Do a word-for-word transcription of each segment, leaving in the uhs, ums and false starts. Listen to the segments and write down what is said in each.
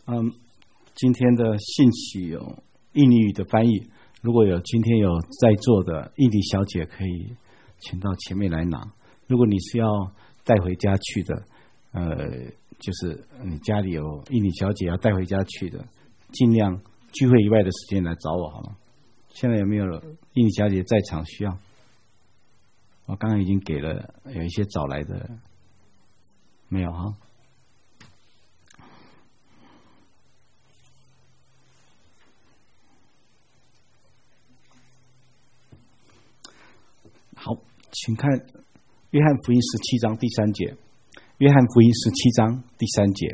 嗯，今天的信息有印尼语的翻译，如果有今天有在座的印尼小姐，可以请到前面来拿。如果你是要带回家去的，呃，就是你家里有印尼小姐要带回家去的，尽量聚会以外的时间来找我好吗？现在有没有印尼小姐在场需要？我刚刚已经给了，有一些找来的，没有哈？好，请看约翰福音十七章第三节。约翰福音十七章第三节。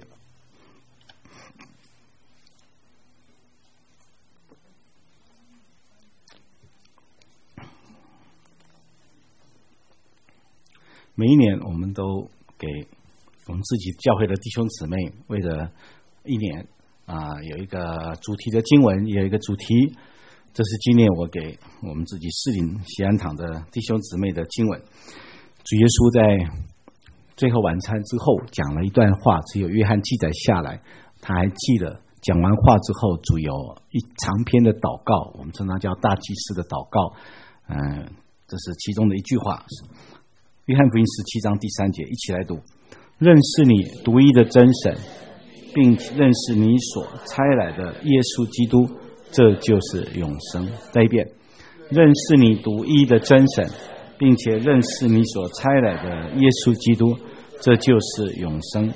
每一年我们都给我们自己教会的弟兄姊妹，为了一年啊、呃、有一个主题的经文，也有一个主题。这是今年我给我们自己士林喜安堂的弟兄姊妹的经文。主耶稣在最后晚餐之后讲了一段话，只有约翰记载下来，他还记了讲完话之后，主有一长篇的祷告，我们称它叫大祭司的祷告。嗯、呃，这是其中的一句话。约翰福音十七章第三节，一起来读：认识你独一的真神，并认识你所差来的耶稣基督，这就是永生。再一遍，认识你独一的真神，并且认识你所差来的耶稣基督，这就是永生。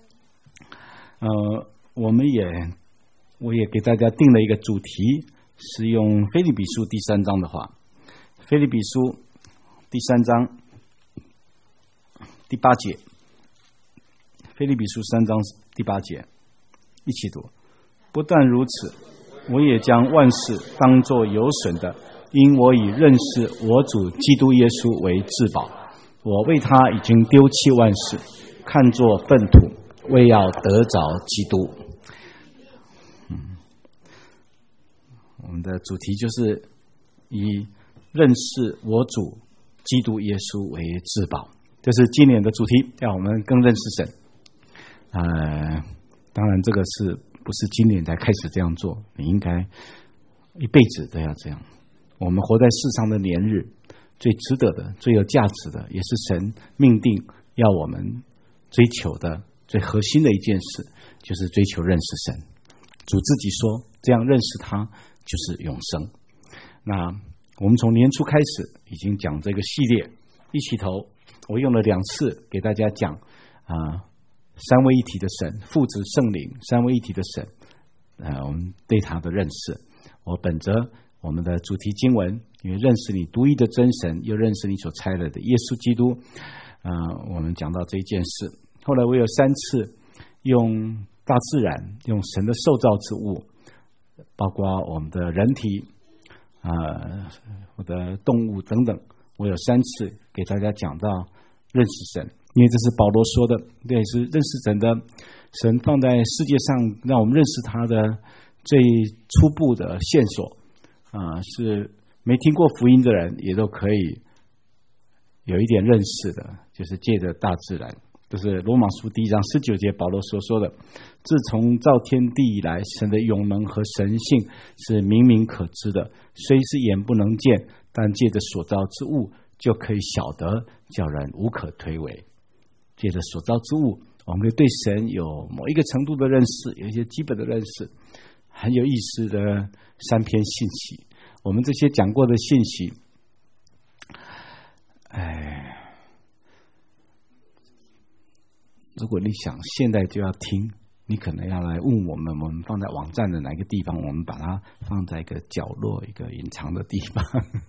呃，我们也我也给大家定了一个主题，是用腓立比书第三章的话。腓立比书第三章第八节，腓立比书三章第八节，一起读。不但如此，我也将万事当作有损的，因我以认识我主基督耶稣为至宝。我为他已经丢弃万事，看作粪土，为要得着基督。嗯，我们的主题就是以认识我主基督耶稣为至宝，这是今年的主题，让我们更认识神。呃，当然这个是不是今年才开始这样做？你应该一辈子都要这样。我们活在世上的年日，最值得的、最有价值的，也是神命定要我们追求的最核心的一件事，就是追求认识神。主自己说，这样认识他就是永生。那我们从年初开始已经讲这个系列，一起头我用了两次给大家讲啊、呃，三位一体的神，父子圣灵三位一体的神，呃，我们对他的认识。我本着我们的主题经文，因为认识你独一的真神，又认识你所差来的耶稣基督，呃，我们讲到这一件事。后来我有三次用大自然，用神的受造之物，包括我们的人体啊、呃，我的动物等等，我有三次给大家讲到认识神，因为这是保罗说的，这也是认识神的神放在世界上让我们认识他的最初步的线索啊、呃，是没听过福音的人也都可以有一点认识的，就是借着大自然。这是罗马书第一章十九节保罗所说的，自从造天地以来，神的永能和神性是明明可知的，虽是眼不能见，但借着所造之物就可以晓得，叫人无可推诿。借着所造之物，我们可以对神有某一个程度的认识，有一些基本的认识。很有意思的三篇信息，我们这些讲过的信息，哎，如果你想现在就要听，你可能要来问我们，我们放在网站的哪个地方，我们把它放在一个角落，一个隐藏的地方。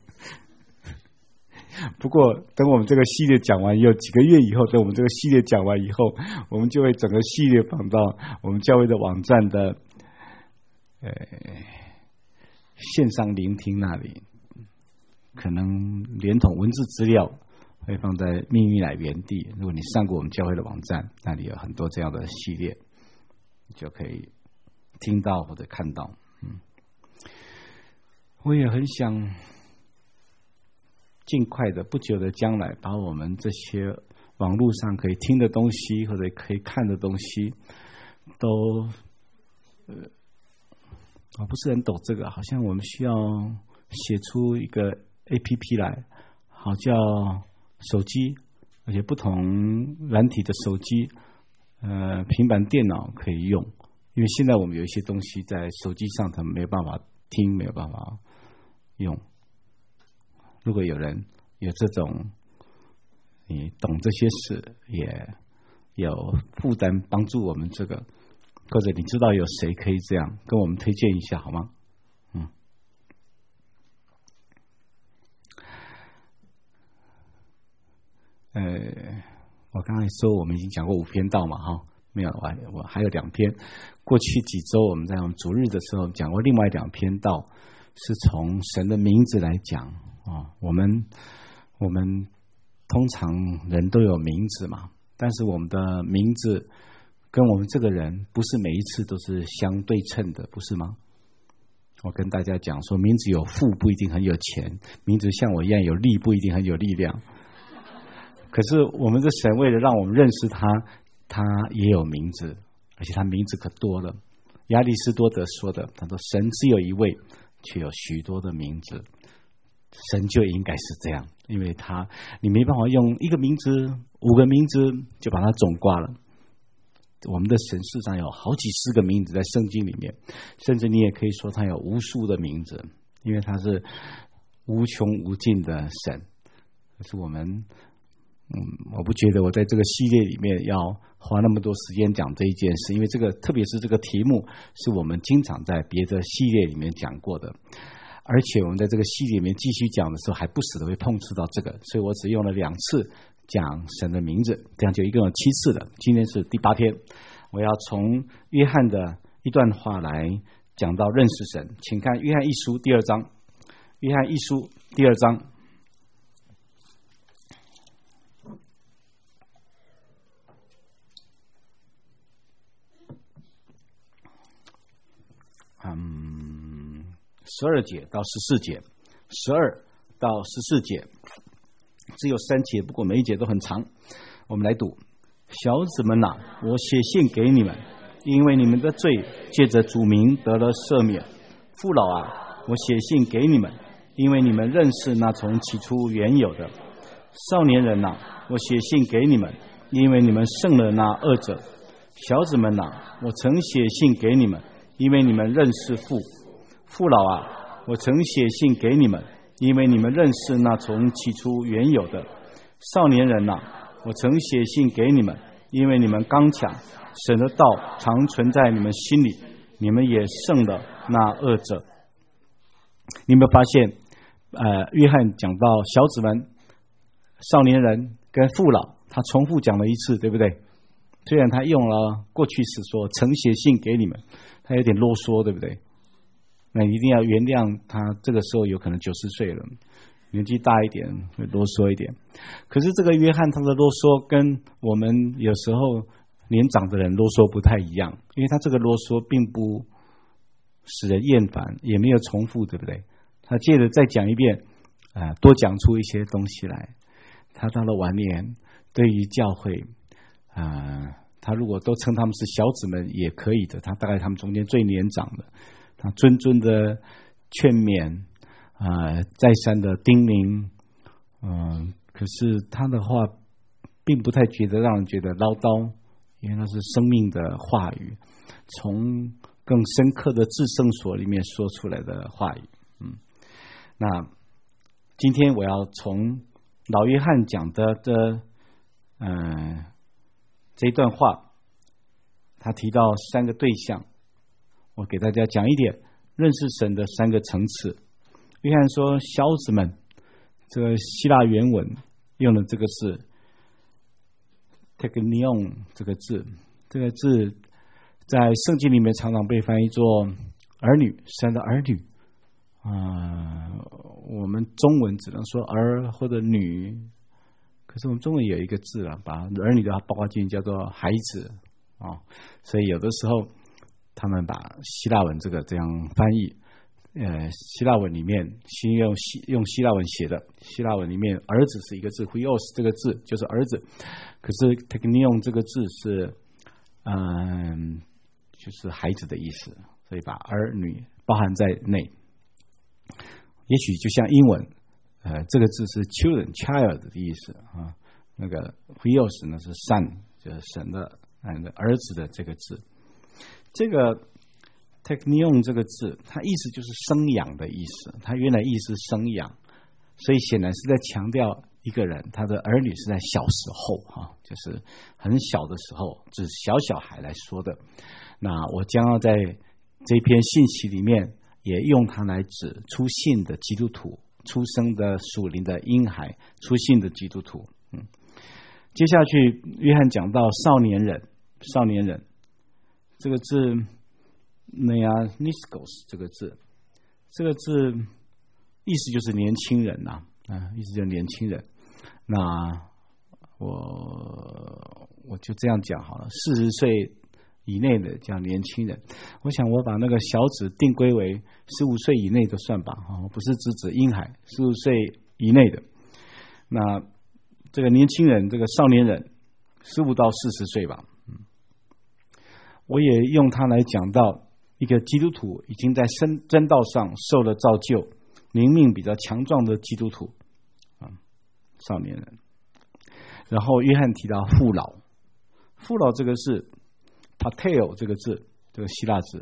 不过等我们这个系列讲完以后，几个月以后，等我们这个系列讲完以后，我们就会整个系列放到我们教会的网站的呃线上聆听那里，可能连同文字资料会放在秘密来原地。如果你上过我们教会的网站，那里有很多这样的系列，就可以听到或者看到。嗯，我也很想尽快的、不久的将来，把我们这些网络上可以听的东西或者可以看的东西，都呃，我不是很懂这个，好像我们需要写出一个 A P P 来，好叫手机，而且不同软体的手机，呃，平板电脑可以用，因为现在我们有一些东西在手机上，它没有办法听，没有办法用。如果有人有这种，你懂这些事，也有负担帮助我们这个，或者你知道有谁可以这样，跟我们推荐一下好吗？嗯。呃，我刚才说我们已经讲过五篇道嘛，哈，没有，我我还有两篇。过去几周我们在我们主日的时候讲过另外两篇道，是从神的名字来讲啊。我们我们通常人都有名字嘛，但是我们的名字跟我们这个人不是每一次都是相对称的，不是吗？我跟大家讲说，名字有富不一定很有钱，名字像我一样有力不一定很有力量。可是我们的神为了让我们认识他，他也有名字，而且他名字可多了。亚里士多德说的，他说神只有一位，却有许多的名字。神就应该是这样，因为他你没办法用一个名字五个名字就把它总挂了。我们的神事实上有好几十个名字在圣经里面，甚至你也可以说他有无数的名字，因为他是无穷无尽的神。可是我们嗯，我不觉得我在这个系列里面要花那么多时间讲这一件事，因为这个特别是这个题目是我们经常在别的系列里面讲过的，而且我们在这个系列里面继续讲的时候还不时的会碰触到这个，所以我只用了两次讲神的名字，这样就一共有七次了。今天是第八天，我要从约翰的一段话来讲到认识神，请看约翰一书第二章，约翰一书第二章。嗯，十二节到十四节，十二到十四节，只有三节，不过每一节都很长。我们来读：小子们啊，我写信给你们，因为你们的罪借着主名得了赦免。父老啊，我写信给你们，因为你们认识那从起初原有的。少年人啊，我写信给你们，因为你们胜了那恶者。小子们啊，我曾写信给你们，因为你们认识父。父老啊，我曾写信给你们，因为你们认识那从起初原有的。少年人啊，我曾写信给你们，因为你们刚强，神的道常存在你们心里，你们也胜了那恶者。你有没有发现呃，约翰讲到小子们、少年人跟父老，他重复讲了一次，对不对？虽然他用了过去时说曾写信给你们，他有点啰嗦，对不对？那一定要原谅他，这个时候有可能九十岁了，年纪大一点会啰嗦一点。可是这个约翰他的啰嗦跟我们有时候年长的人啰嗦不太一样，因为他这个啰嗦并不使人厌烦，也没有重复，对不对？他接着再讲一遍，呃、多讲出一些东西来。他到了晚年，对于教会呃他如果都称他们是小子们也可以的，他大概他们中间最年长的，他谆谆的劝勉，呃，再三的叮咛，嗯、呃，可是他的话并不太觉得让人觉得唠叨，因为那是生命的话语，从更深刻的至圣所里面说出来的话语。嗯，那今天我要从老约翰讲的这，呃。这一段话，他提到三个对象，我给大家讲一点认识神的三个层次。约翰说小子们，这个希腊原文用的这个是 teknion 这个字，这个字在圣经里面常常被翻译作儿女，神的儿女。呃、我们中文只能说儿或者女，可是我们中文有一个字啊，把儿女的包括进去叫做孩子啊、哦，所以有的时候他们把希腊文这个这样翻译，呃，希腊文里面新用希用希腊文写的，希腊文里面儿子是一个字 ，huios 这个字就是儿子，可是 teknion 这个字是嗯就是孩子的意思，所以把儿女包含在内。也许就像英文，呃，这个字是 children child 的意思啊，那个 huios 呢是 son， 就是神的儿子的这个字。这个 teknion 这个字，它意思就是生养的意思，它原来意思是生养，所以显然是在强调一个人他的儿女是在小时候哈，就是很小的时候，指小小孩来说的。那我将要在这篇信息里面也用它来指初信的基督徒，出生的属灵的婴孩，初信的基督徒。嗯，接下去约翰讲到少年人，少年人这个字 neaniskos 这个字，这个字意思就是年轻人呐、啊，啊，意思就是年轻人。那我我就这样讲好了，四十岁以内的叫年轻人。我想我把那个小指定归为十五岁以内的算吧，不是只指婴孩，十五岁以内的。那这个年轻人，这个少年人，十五到四十岁吧。嗯，我也用它来讲到一个基督徒已经在真真道上受了造就，灵命比较强壮的基督徒啊，少年人。然后约翰提到父老，父老这个是 pateo 这个字，这个希腊字。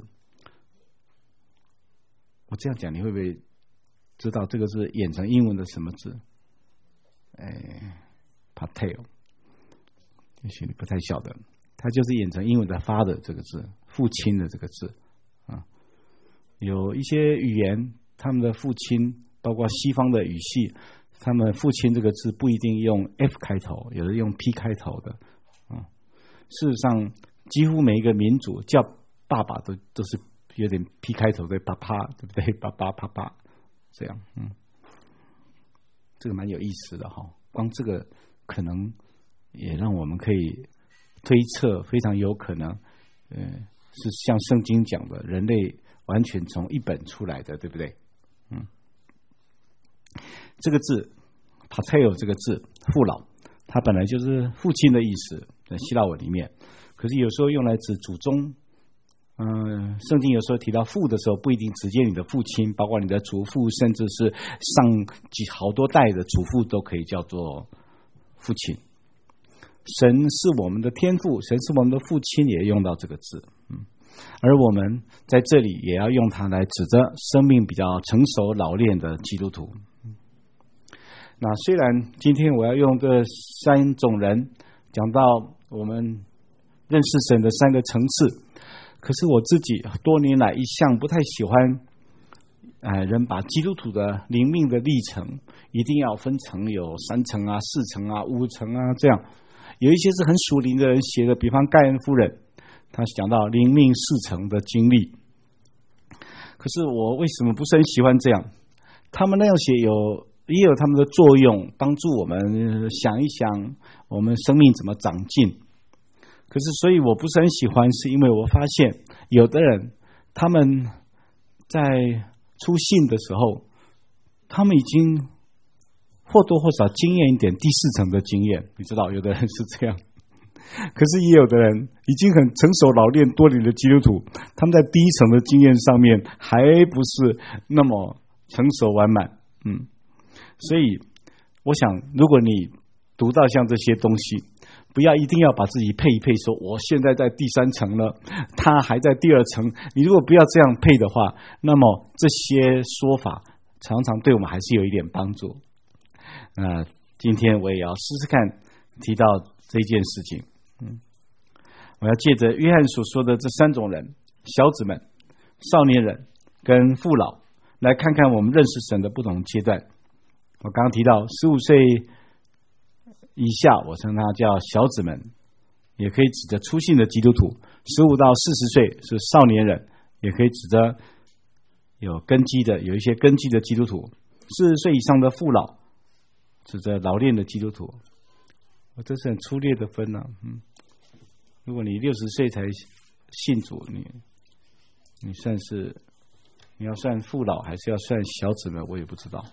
我这样讲你会不会知道这个是演成英文的什么字？哎 pateo 也许你不太晓得，它就是演成英文的 father 这个字，父亲的这个字啊。有一些语言他们的父亲，包括西方的语系，他们父亲这个字不一定用 F 开头，有的用 P 开头的啊。事实上几乎每一个民族叫爸爸都都是有点 P 开头的，爸爸，对不对？爸爸爸爸这样。嗯，这个蛮有意思的哈。光这个可能也让我们可以推测，非常有可能呃是像圣经讲的，人类完全从一本出来的，对不对？嗯，这个字 pateo 这个字父老，它本来就是父亲的意思，在希腊文里面，可是有时候用来指祖宗。嗯、呃，圣经有时候提到父的时候，不一定直接你的父亲，包括你的祖父，甚至是上几好多代的祖父都可以叫做父亲。神是我们的天父，神是我们的父亲，也用到这个字。嗯，而我们在这里也要用它来指着生命比较成熟老练的基督徒。那虽然今天我要用这三种人讲到我们认识神的三个层次，可是我自己多年来一向不太喜欢，呃，人把基督徒的灵命的历程一定要分成有三层啊、四层啊、五层啊这样。有一些是很属灵的人写的，比方盖恩夫人，他讲到灵命四层的经历。可是我为什么不是很喜欢这样？他们那样写有也有他们的作用，帮助我们想一想我们生命怎么长进。可是所以我不是很喜欢，是因为我发现有的人他们在出信的时候，他们已经或多或少经验一点第四层的经验，你知道有的人是这样，可是也有的人已经很成熟老练多年的基督徒，他们在第一层的经验上面还不是那么成熟完满。嗯，所以我想如果你读到像这些东西，不要一定要把自己配一配，说我现在在第三层了，他还在第二层。你如果不要这样配的话，那么这些说法常常对我们还是有一点帮助。那、呃、今天我也要试试看提到这件事情。嗯，我要借着约翰所说的这三种人，小子们、少年人跟父老，来看看我们认识神的不同阶段。我刚刚提到十五岁以下，我称他叫小子们，也可以指着初信的基督徒；十五到四十岁是少年人，也可以指着有根基的、有一些根基的基督徒；四十岁以上的父老，指着老练的基督徒。我这是很粗略的分啊。嗯，如果你六十岁才信主，你你算是你要算父老，还是要算小子们，我也不知道。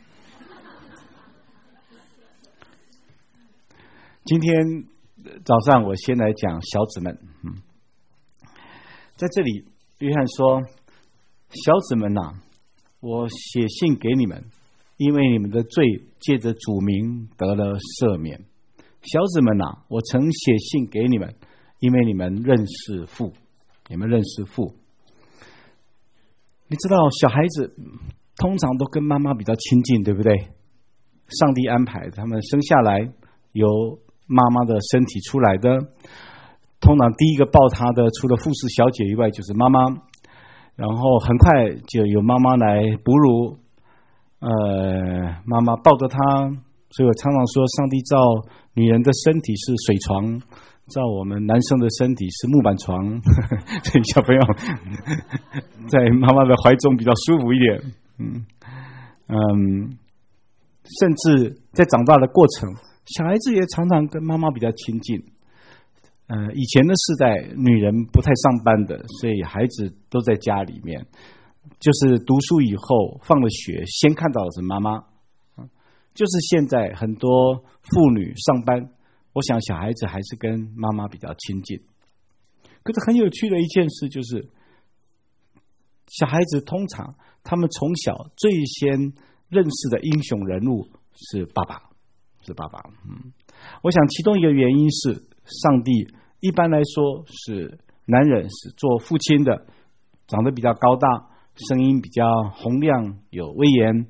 今天早上我先来讲小子们。嗯， 在这里，约翰说：“小子们呐、啊，我写信给你们，因为你们的罪借着主名得了赦免。小子们呐、啊，我曾写信给你们，因为你们认识父，你们认识父。你知道，小孩子通常都跟妈妈比较亲近，对不对？上帝安排他们生下来，由妈妈的身体出来的。通常第一个抱他的，除了护士小姐以外，就是妈妈。然后很快就有妈妈来哺乳，呃，妈妈抱着他。所以我常常说，上帝造女人的身体是水床，照我们男生的身体是木板床，所以小朋友在妈妈的怀中比较舒服一点。嗯嗯，甚至在长大的过程，小孩子也常常跟妈妈比较亲近。呃，以前的世代，女人不太上班的，所以孩子都在家里面，就是读书以后放了学，先看到的是妈妈。就是现在很多妇女上班，我想小孩子还是跟妈妈比较亲近。可是很有趣的一件事就是，小孩子通常他们从小最先认识的英雄人物是爸爸，是爸爸。嗯，我想其中一个原因是，上帝一般来说是男人是做父亲的，长得比较高大，声音比较洪亮，有威严。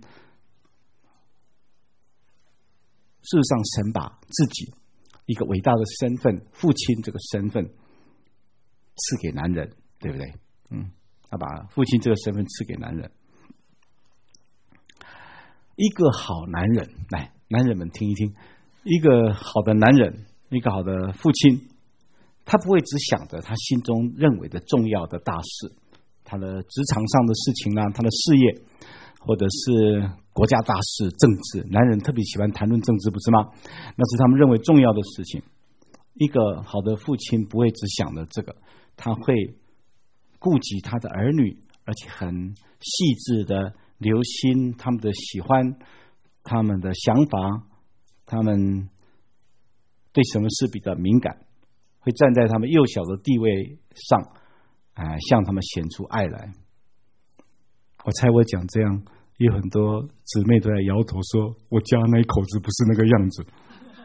事实上，神把自己一个伟大的身份，父亲这个身份赐给男人，对不对？嗯，他把父亲这个身份赐给男人。一个好男人，来，男人们听一听，一个好的男人，一个好的父亲，他不会只想着他心中认为的重要的大事，他的职场上的事情啊，他的事业，或者是国家大事、政治。男人特别喜欢谈论政治，不是吗？那是他们认为重要的事情。一个好的父亲不会只想着这个，他会顾及他的儿女，而且很细致的留心他们的喜欢、他们的想法，他们对什么事比较敏感，会站在他们幼小的地位上，啊、呃，向他们显出爱来。我猜我讲这样，有很多姊妹都在摇头说，我家那一口子不是那个样子。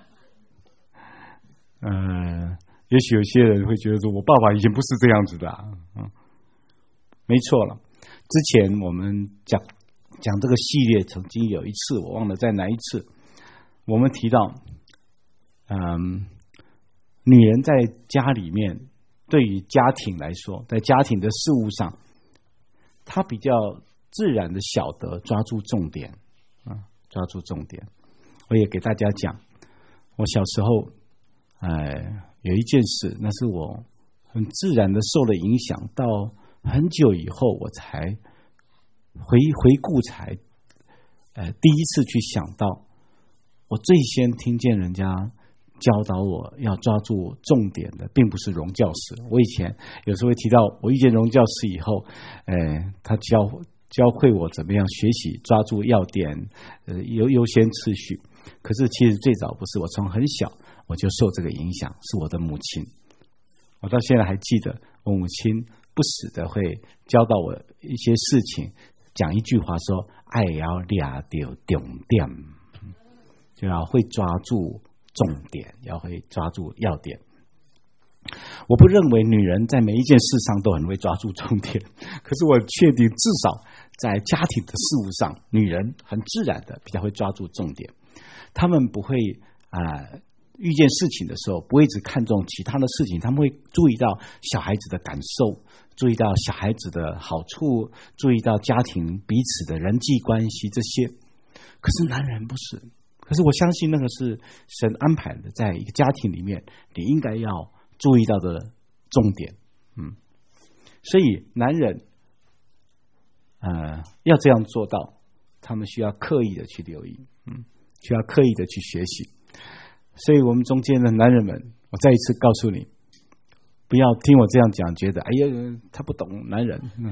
呃，也许有些人会觉得说，我爸爸以前不是这样子的、啊嗯、没错了。之前我们讲讲这个系列，曾经有一次我忘了在哪一次，我们提到，嗯，女人在家里面，对于家庭来说，在家庭的事务上，她比较自然的晓得抓住重点，啊，抓住重点。我也给大家讲，我小时候，哎，有一件事，那是我很自然的受了影响，到很久以后我才回回顾才，呃，第一次去想到，我最先听见人家教导我要抓住重点的，并不是荣教师。我以前有时候会提到，我遇见荣教师以后，呃，他教教会我怎么样学习抓住要点，呃，优优先次序。可是其实最早不是，我从很小我就受这个影响，是我的母亲。我到现在还记得，我母亲不时的会教导我一些事情，讲一句话说：“爱要抓到重点，就要会抓住重点，要会抓住要点。”我不认为女人在每一件事上都很会抓住重点，可是我确定至少在家庭的事务上，女人很自然的比较会抓住重点。她们不会啊、呃，遇见事情的时候不会只看重其他的事情，他们会注意到小孩子的感受，注意到小孩子的好处，注意到家庭彼此的人际关系这些。可是男人不是，可是我相信那个是神安排的，在一个家庭里面你应该要注意到的重点。嗯，所以男人呃要这样做到，他们需要刻意的去留意，嗯，需要刻意的去学习。所以我们中间的男人们，我再一次告诉你，不要听我这样讲，觉得哎呀他不懂男人，嗯，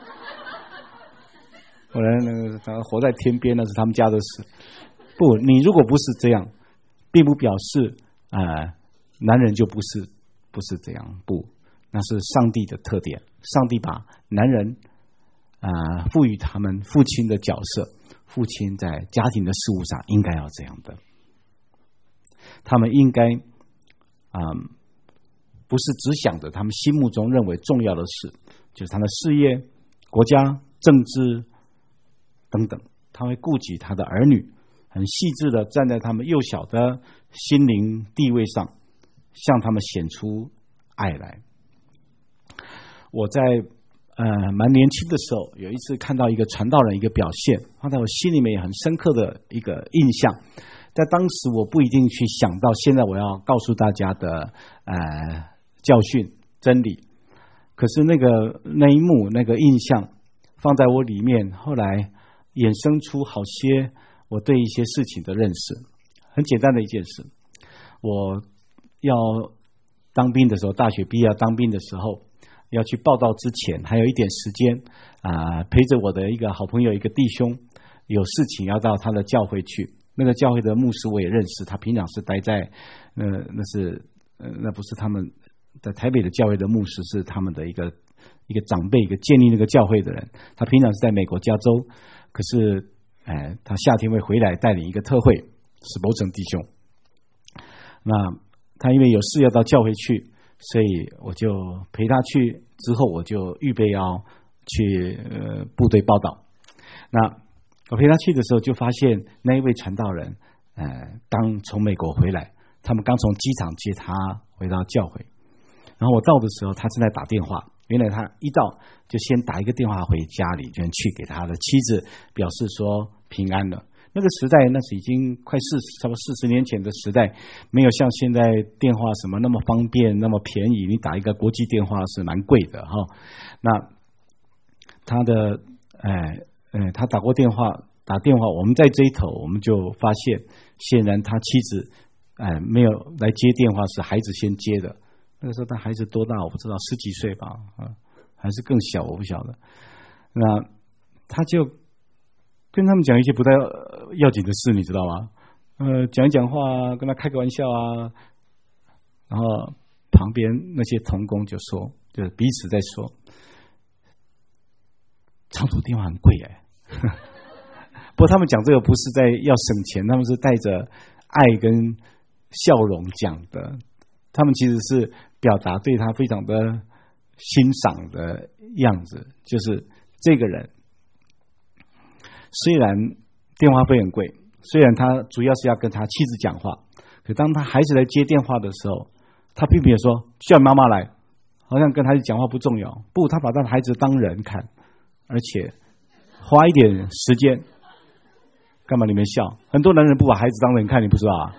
我人他活在天边，那是他们家的事。不，你如果不是这样，并不表示啊、呃，男人就不是不是这样。不， 那是上帝的特点。上帝把男人啊、呃、赋予他们父亲的角色，父亲在家庭的事务上应该要这样的。他们应该啊、呃、不是只想着他们心目中认为重要的事，就是他的事业、国家、政治等等，他会顾及他的儿女，很细致的站在他们幼小的心灵地位上，向他们显出爱来。我在呃蛮年轻的时候，有一次看到一个传道人一个表现，放在我心里面也很深刻的一个印象。在当时我不一定去想到现在我要告诉大家的呃教训真理，可是那个那一幕那个印象放在我里面，后来衍生出好些我对一些事情的认识。很简单的一件事，我要当兵的时候，大学毕业要当兵的时候，要去报道之前还有一点时间啊、呃，陪着我的一个好朋友一个弟兄有事情要到他的教会去。那个教会的牧师我也认识，他平常是待在呃那是呃那不是他们在台北的教会的牧师，是他们的一个一个长辈，一个建立那个教会的人。他平常是在美国加州，可是哎，他夏天会回来带领一个特会，是某成弟兄。那他因为有事要到教会去，所以我就陪他去。之后我就预备要去呃部队报道。那我陪他去的时候，就发现那一位传道人，呃，刚从美国回来，他们刚从机场接他回到教会。然后我到的时候，他正在打电话。原来他一到就先打一个电话回家里，就去给他的妻子表示说平安了。那个时代，那是已经快四十，差不多四十年前的时代，没有像现在电话什么那么方便、那么便宜。你打一个国际电话是蛮贵的哈。那他的哎。嗯，他打过电话，打电话，我们在这一头，我们就发现，显然他妻子，哎，没有来接电话，是孩子先接的。那个时候他孩子多大我不知道，十几岁吧，啊，还是更小，我不晓得。那他就跟他们讲一些不太要紧的事，你知道吗？呃，讲一讲话，跟他开个玩笑啊，然后旁边那些同工就说，就是彼此在说，长途电话很贵哎。不过他们讲这个不是在要省钱，他们是带着爱跟笑容讲的。他们其实是表达对他非常的欣赏的样子，就是这个人虽然电话费很贵，虽然他主要是要跟他妻子讲话，可当他孩子来接电话的时候，他并没有说叫妈妈来，好像跟孩子讲话不重要。不，他把他的孩子当人看，而且花一点时间。干嘛你们笑？很多男人不把孩子当人看，你不知道啊？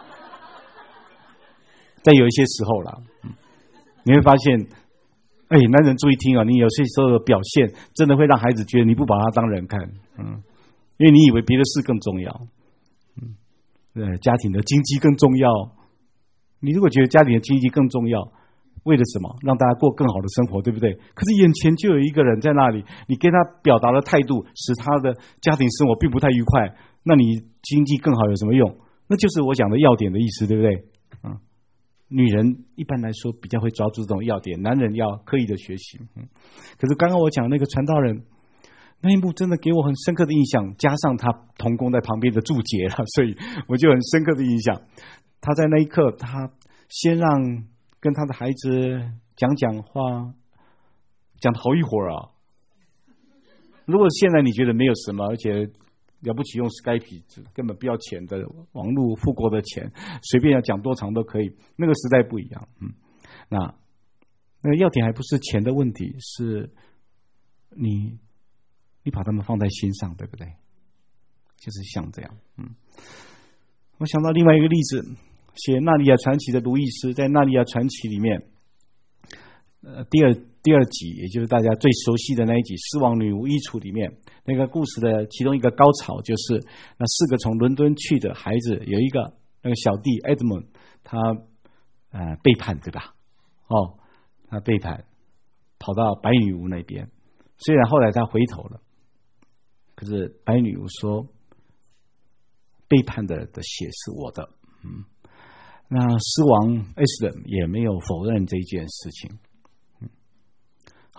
但有一些时候啦，你会发现，哎，男人注意听啊，你有些时候的表现真的会让孩子觉得你不把他当人看，嗯，因为你以为别的事更重要，嗯，呃，家庭的经济更重要。你如果觉得家庭的经济更重要，为了什么？让大家过更好的生活，对不对？可是眼前就有一个人在那里，你跟他表达的态度使他的家庭生活并不太愉快，那你经济更好有什么用？那就是我讲的要点的意思，对不对？嗯，女人一般来说比较会抓住这种要点，男人要刻意的学习。嗯，可是刚刚我讲那个传道人那一幕真的给我很深刻的印象，加上他同工在旁边的注解了，所以我就很深刻的印象。他在那一刻，他先让跟他的孩子讲讲话，讲好一会儿啊。如果现在你觉得没有什么，而且了不起用 Skype 根本不要钱的网络富国的钱，随便要讲多长都可以。那个时代不一样，嗯，那那个要点还不是钱的问题，是你你把他们放在心上，对不对？就是像这样，嗯。我想到另外一个例子。写《纳尼亚传奇》的卢易斯，在《纳尼亚传奇》里面，呃，第二第二集，也就是大家最熟悉的那一集《狮王女巫衣橱》里面，那个故事的其中一个高潮，就是那四个从伦敦去的孩子，有一个那个小弟 Edmund， 他呃背叛，对吧？哦，他背叛，跑到白女巫那边。虽然后来他回头了，可是白女巫说，背叛的的血是我的，嗯。那狮王 Eslen 也没有否认这一件事情，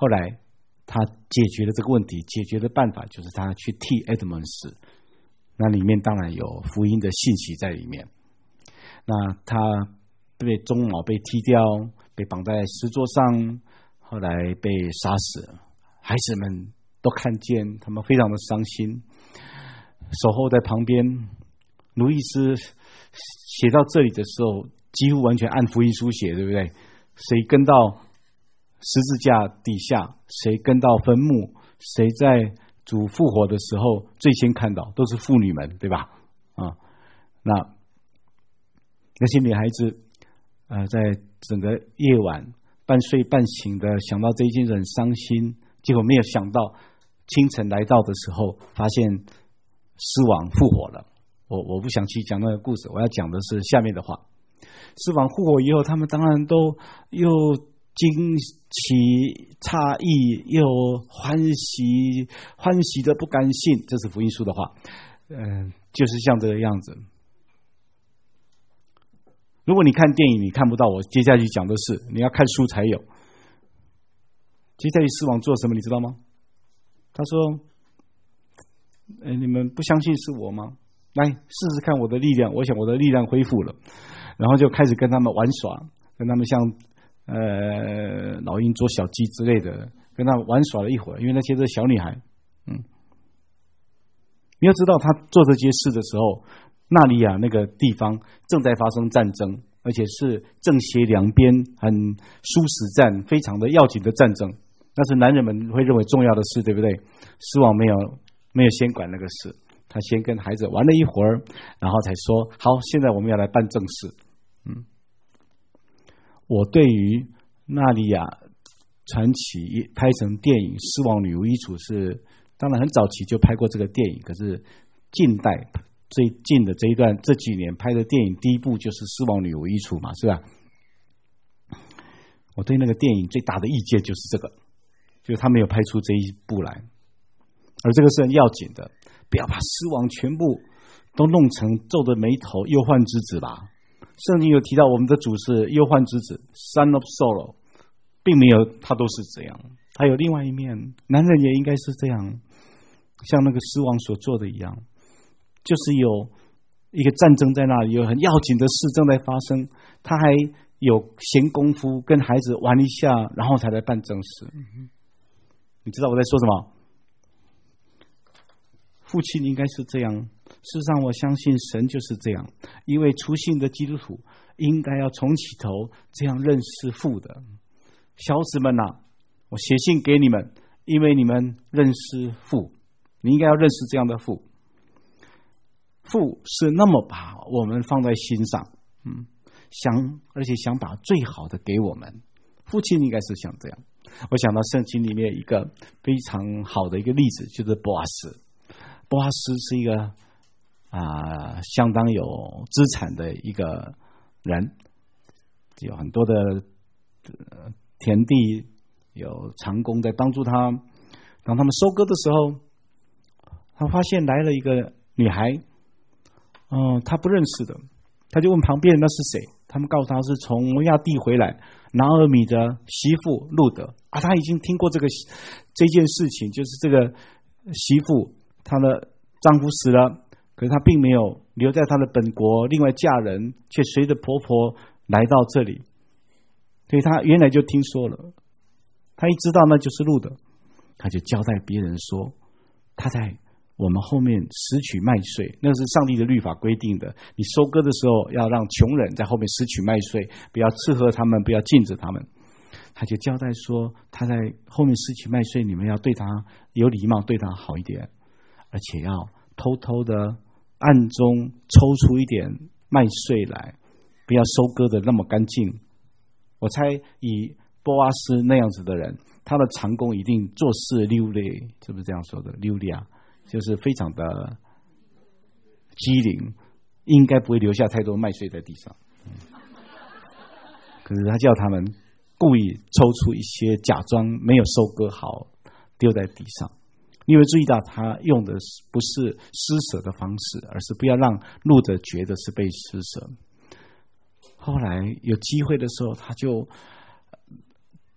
后来他解决了这个问题，解决的办法就是他去替 Edmund 死，那里面当然有福音的信息在里面。那他被鬃毛被剃掉，被绑在石桌上，后来被杀死，孩子们都看见，他们非常的伤心，守候在旁边。路易斯写到这里的时候，几乎完全按福音书写，对不对？谁跟到十字架底下，谁跟到坟墓，谁在主复活的时候最先看到，都是妇女们，对吧？啊，那那些女孩子，呃，在整个夜晚半睡半醒的，想到这一件事很伤心，结果没有想到清晨来到的时候，发现狮王复活了。我我不想去讲那个故事，我要讲的是下面的话。狮王复活以后，他们当然都又惊奇诧异，又欢喜，欢喜的不敢信。这是福音书的话，嗯、呃，就是像这个样子。如果你看电影，你看不到我接下去讲的事，你要看书才有。接下去狮王做什么，你知道吗？他说：“呃，你们不相信是我吗？来试试看我的力量。我想我的力量恢复了。”然后就开始跟他们玩耍，跟他们像呃老鹰捉小鸡之类的，跟他们玩耍了一会儿。因为那些是小女孩，嗯，你要知道，他做这些事的时候，纳里亚那个地方正在发生战争，而且是正邪两边很殊死战，非常的要紧的战争。那是男人们会认为重要的事，对不对？狮王没有没有先管那个事，他先跟孩子玩了一会儿，然后才说：“好，现在我们要来办正事。”嗯，我对于纳里亚传奇拍成电影《狮王女巫衣橱》是，当然很早期就拍过这个电影，可是近代最近的这一段这几年拍的电影，第一部就是《狮王女巫衣橱》嘛，是吧？我对那个电影最大的意见就是这个，就是他没有拍出这一部来，而这个是很要紧的，不要把狮王全部都弄成皱着眉头忧患之子吧。圣经有提到我们的主是忧患之子 Son of Sorrow， 并没有他都是这样，他有另外一面，男人也应该是这样，像那个狮王所做的一样，就是有一个战争在那里，有很要紧的事正在发生，他还有闲工夫跟孩子玩一下，然后才来办正事。你知道我在说什么？父亲应该是这样。事实上，我相信神就是这样，一位初信的基督徒应该要从起头这样认识父的。小子们啊，我写信给你们，因为你们认识父，你应该要认识这样的父。父是那么把我们放在心上，嗯，想而且想把最好的给我们。父亲应该是像这样。我想到圣经里面一个非常好的一个例子，就是波阿斯。波阿斯是一个啊、呃，相当有资产的一个人，有很多的、呃、田地，有长工在帮助他。当他们收割的时候，他发现来了一个女孩，嗯、呃，他不认识的，他就问旁边那是谁？他们告诉他是从摩亚地回来拿俄米的媳妇路德啊，他已经听过这个这件事情，就是这个媳妇她的丈夫死了。可是她并没有留在她的本国，另外嫁人，却随着婆婆来到这里，所以她原来就听说了。她一知道那就是路德，她就交代别人说，她在我们后面拾取麦穗，那是上帝的律法规定的。你收割的时候要让穷人在后面拾取麦穗，不要斥喝他们，不要禁止他们。她就交代说，她在后面拾取麦穗，你们要对她有礼貌，对她好一点，而且要偷偷的暗中抽出一点麦穗来，不要收割的那么干净。我猜以波阿斯那样子的人，他的长工一定做事溜利，是不是这样说的？溜利啊，就是非常的机灵，应该不会留下太多麦穗在地上。可是他叫他们故意抽出一些，假装没有收割好，丢在地上。你会注意到他用的不是施舍的方式，而是不要让路德觉得是被施舍。后来有机会的时候，他就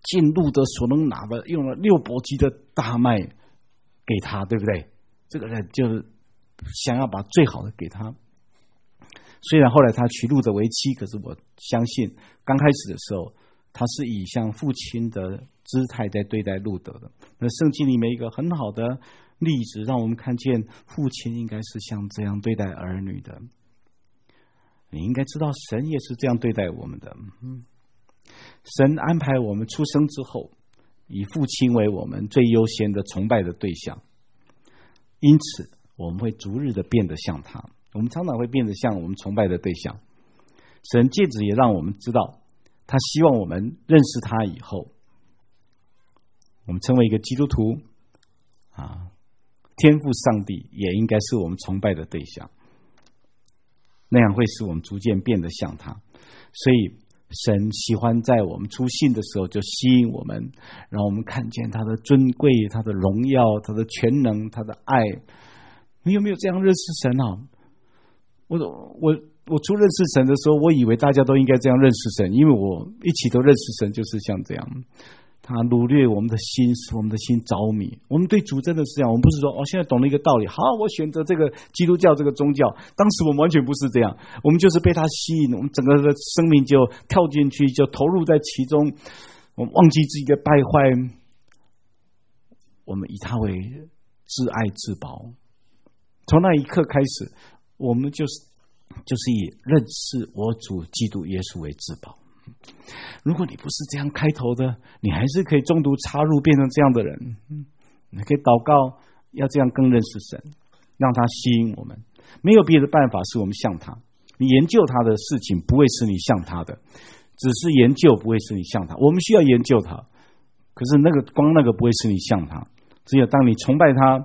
尽路德所能拿的，用了六簸箕的大麦给他，对不对？这个人就是想要把最好的给他。虽然后来他娶路德为妻，可是我相信刚开始的时候，他是以像父亲的姿态在对待路德的。那圣经里面一个很好的例子，让我们看见父亲应该是像这样对待儿女的。你应该知道，神也是这样对待我们的。嗯，神安排我们出生之后，以父亲为我们最优先的崇拜的对象，因此我们会逐日的变得像他。我们常常会变得像我们崇拜的对象。神借此也让我们知道，他希望我们认识他以后，我们成为一个基督徒啊，天父上帝也应该是我们崇拜的对象，那样会使我们逐渐变得像他。所以神喜欢在我们出信的时候就吸引我们，让我们看见他的尊贵、他的荣耀、他的全能、他的爱。你有没有这样认识神啊？我我我初认识神的时候，我以为大家都应该这样认识神，因为我一起都认识神，就是像这样。他掳掠我们的心，使我们的心着迷。我们对主真的是这样，我们不是说哦，现在懂了一个道理，好，我选择这个基督教这个宗教。当时我们完全不是这样，我们就是被他吸引，我们整个的生命就跳进去，就投入在其中，我们忘记自己的败坏，我们以他为至爱至宝。从那一刻开始，我们就是就是以认识我主基督耶稣为至宝。如果你不是这样开头的，你还是可以中途插入变成这样的人。你可以祷告，要这样更认识神，让他吸引我们。没有别的办法使我们像他。你研究他的事情不会使你像他的，只是研究不会使你像他。我们需要研究他，可是那个光那个不会使你像他。只有当你崇拜他，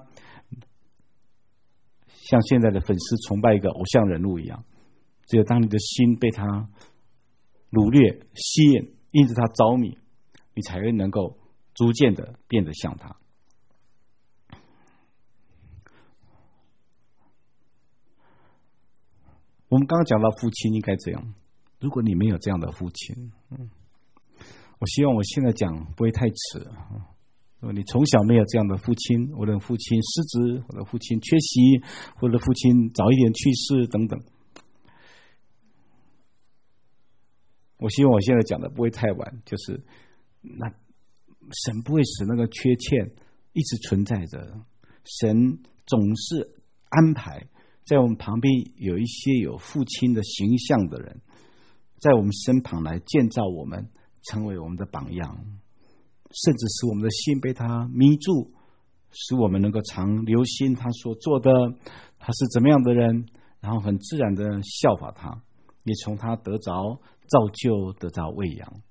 像现在的粉丝崇拜一个偶像人物一样，只有当你的心被他掳掠、吸引，因此他着迷，你才会能够逐渐的变得像他。我们刚刚讲到父亲应该这样，如果你没有这样的父亲，嗯，我希望我现在讲不会太迟。如果你从小没有这样的父亲，我的父亲失职，我的父亲缺席，或者父亲早一点去世等等，我希望我现在讲的不会太晚，就是那神不会使那个缺欠一直存在着，神总是安排在我们旁边有一些有父亲的形象的人，在我们身旁来建造我们，成为我们的榜样，甚至使我们的心被他迷住，使我们能够常留心他所做的，他是怎么样的人，然后很自然的效法他，也从他得着造就，得着喂养。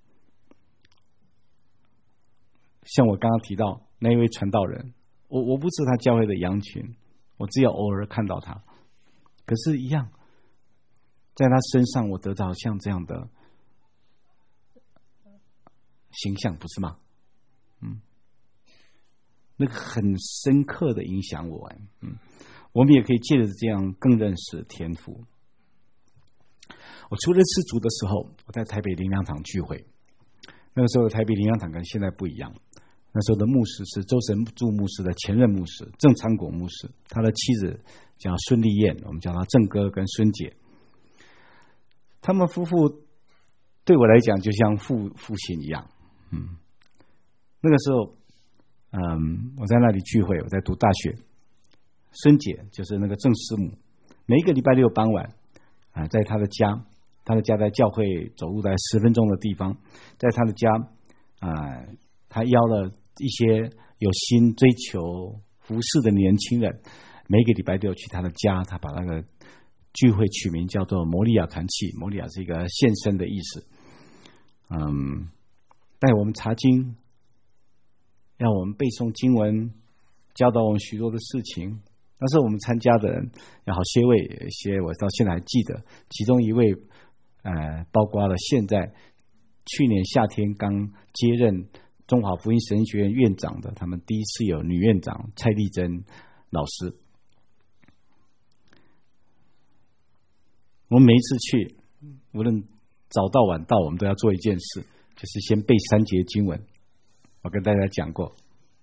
像我刚刚提到那一位传道人，我我不是他教会的羊群，我只有偶尔看到他，可是一样，在他身上我得到像这样的形象，不是吗？嗯，那个很深刻的影响我。嗯，我们也可以借着这样更认识天父。我初认识主的时候，我在台北灵粮堂聚会。那个时候的台北灵粮堂跟现在不一样，那时候的牧师是周神柱牧师的前任牧师郑昌国牧师，他的妻子叫孙丽燕，我们叫他郑哥跟孙姐。他们夫妇对我来讲就像父父亲一样。嗯，那个时候，嗯，我在那里聚会，我在读大学。孙姐就是那个郑师母，每一个礼拜六傍晚啊、呃，在她的家。他的家在教会走路在十分钟的地方，在他的家啊、呃，他邀了一些有心追求服事的年轻人，每个礼拜六去他的家，他把那个聚会取名叫做摩利亚团契，摩利亚是一个献身的意思。嗯，带我们查经，让我们背诵经文，教导我们许多的事情。那时候我们参加的人有好些位，有一些我到现在还记得，其中一位。呃，包括了现在去年夏天刚接任中华福音神学院院长的，他们第一次有女院长蔡丽珍老师。我们每一次去，无论早到晚到，我们都要做一件事，就是先背三节经文， 我跟大家讲过，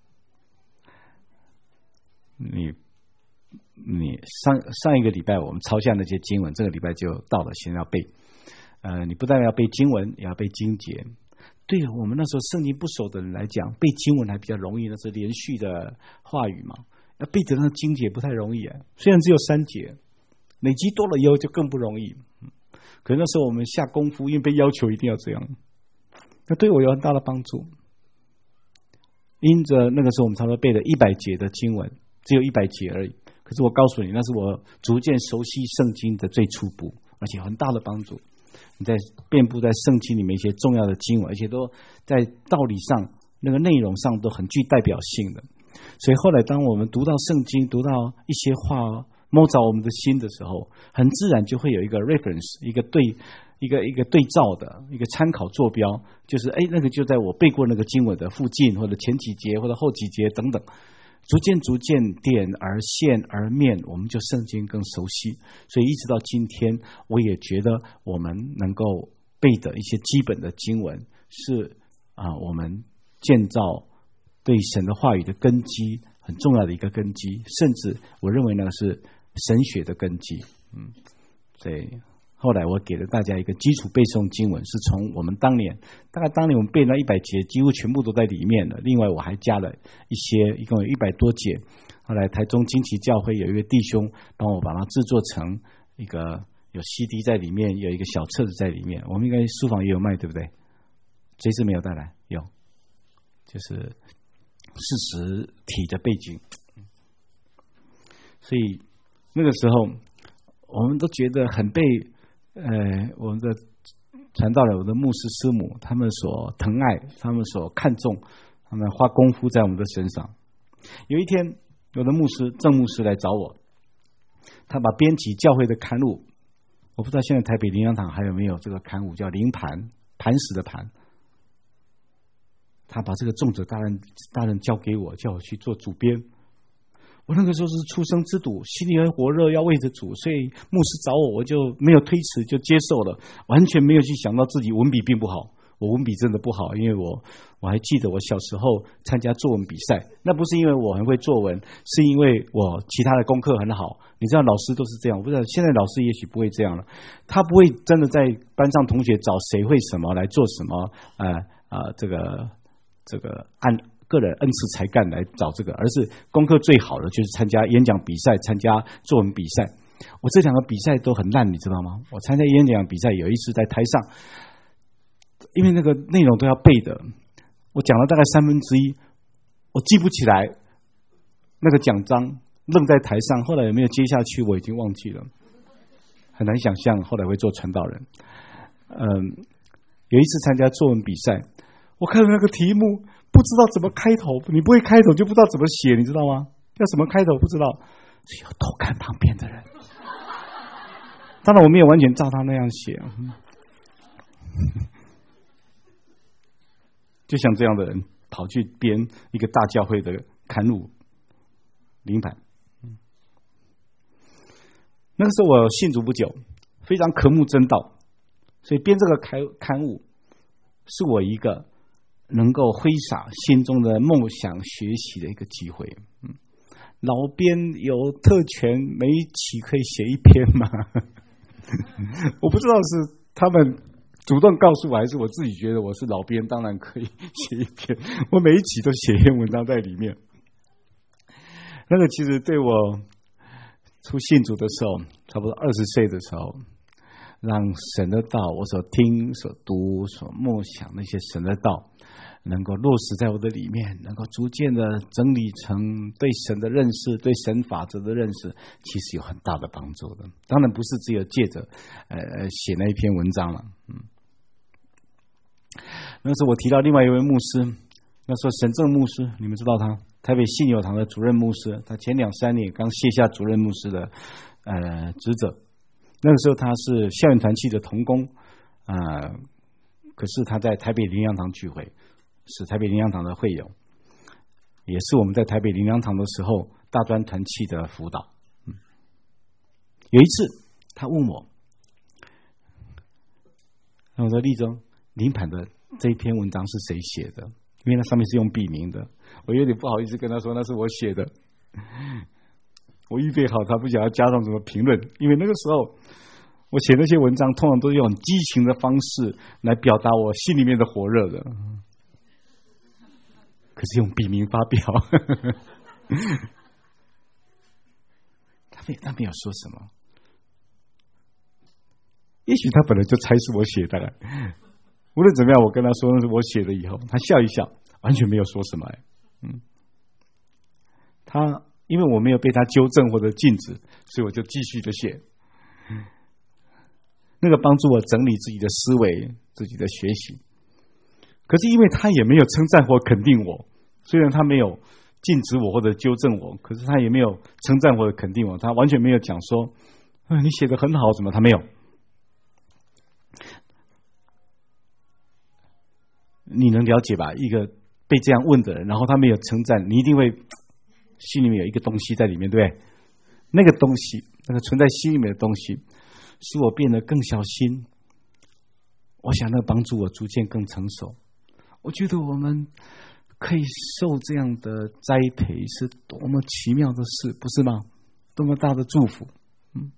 你你上上一个礼拜我们抄下那些经文，这个礼拜就到了，现在要背。呃，你不但要背经文，也要背经节。对我们那时候圣经不熟的人来讲，背经文还比较容易，那是连续的话语嘛。要背着那个经节不太容易啊，虽然只有三节，累积多了以后就更不容易。可是那时候我们下功夫，因为被要求一定要这样，那对我有很大的帮助。因着那个时候我们差不多背了一百节的经文，只有一百节而已。可是我告诉你，那是我逐渐熟悉圣经的最初步，而且很大的帮助。你在遍布在圣经里面一些重要的经文，而且都在道理上、那个内容上都很具代表性的。所以后来当我们读到圣经，读到一些话摸着我们的心的时候，很自然就会有一个 reference， 一个对一个一个对照的一个参考坐标，就是哎，那个就在我背过那个经文的附近，或者前几节或者后几节等等。逐渐逐渐点而线而面，我们就圣经更熟悉。所以一直到今天，我也觉得我们能够背的一些基本的经文是啊，我们建造对神的话语的根基很重要的一个根基，甚至我认为那个是神学的根基。嗯，所以后来我给了大家一个基础背诵经文，是从我们当年大概当年我们背那一百节几乎全部都在里面了，另外我还加了一些，一共有一百多节。后来台中惊奇教会有一位弟兄帮我把它制作成一个有 C D 在里面，有一个小册子在里面，我们应该书房也有卖，对不对？这次没有带来，有，就是四十体的背景。所以那个时候我们都觉得很被呃，我们的传道人、我的牧师师母，他们所疼爱，他们所看重，他们花功夫在我们的身上。有一天，我的牧师郑牧师来找我，他把编辑教会的刊物，我不知道现在台北灵粮堂还有没有这个刊物，叫灵盘，磐石的磐。他把这个重责大任大任交给我，叫我去做主编。我那个时候是初生之犊，心里很火热，要为着主，所以牧师找我，我就没有推辞，就接受了，完全没有去想到自己文笔并不好。我文笔真的不好，因为我我还记得我小时候参加作文比赛，那不是因为我很会作文，是因为我其他的功课很好。你知道老师都是这样，我不知道现在老师也许不会这样了，他不会真的在班上同学找谁会什么来做什么，呃呃，这个这个按个人恩赐才干来找这个，而是功课最好的就是参加演讲比赛，参加作文比赛。我这两个比赛都很烂，你知道吗？我参加演讲比赛有一次在台上，因为那个内容都要背的，我讲了大概三分之一，我记不起来那个奖章，愣在台上，后来有没有接下去我已经忘记了，很难想象后来会做传道人。嗯，有一次参加作文比赛，我看到那个题目不知道怎么开头，你不会开头就不知道怎么写，你知道吗？要什么开头不知道，只有偷看旁边的人。当然我没有完全照他那样写，就像这样的人跑去编一个大教会的刊物灵盘。那个时候我信主不久，非常渴慕真道，所以编这个刊刊物是我一个能够挥洒心中的梦想学习的一个机会。嗯，老编有特权，每一期可以写一篇吗？我不知道是他们主动告诉我，还是我自己觉得我是老编，当然可以写一篇。我每一期都写一篇文章在里面。那个其实对我出信主的时候，差不多二十岁的时候，让神的道，我所听、所读、所默想那些神的道，能够落实在我的里面，能够逐渐的整理成对神的认识，对神法则的认识，其实有很大的帮助的。当然不是只有借着呃写那一篇文章了。嗯，那时候我提到另外一位牧师，那时候沈正牧师，你们知道他，台北信友堂的主任牧师，他前两三年刚卸下主任牧师的呃职责。那个时候他是校园团契的同工，呃，可是他在台北灵粮堂聚会，是台北灵粮堂的会友，也是我们在台北灵粮堂的时候大专团契的辅导。嗯，有一次他问我，我说立中灵盘的这一篇文章是谁写的？ 因为那上面是用笔名的，我有点不好意思跟他说那是我写的。我预备好，他不想要加上什么评论，因为那个时候我写那些文章，通常都用激情的方式来表达我心里面的火热的，可是用笔名发表，他没他没有说什么，也许他本来就猜是我写的了。无论怎么样，我跟他说那是我写的以后，他笑一笑，完全没有说什么。嗯，他因为我没有被他纠正或者禁止，所以我就继续的写。那个帮助我整理自己的思维，自己的学习。可是因为他也没有称赞或肯定我，虽然他没有禁止我或者纠正我，可是他也没有称赞或者肯定我，他完全没有讲说、哎、你写得很好什么，他没有。你能了解吧？一个被这样问的人，然后他没有称赞，你一定会心里面有一个东西在里面，对不对？那个东西，那个存在心里面的东西，使我变得更小心。我想那帮助我逐渐更成熟。我觉得我们可以受这样的栽培是多么奇妙的事，不是吗？多么大的祝福。嗯，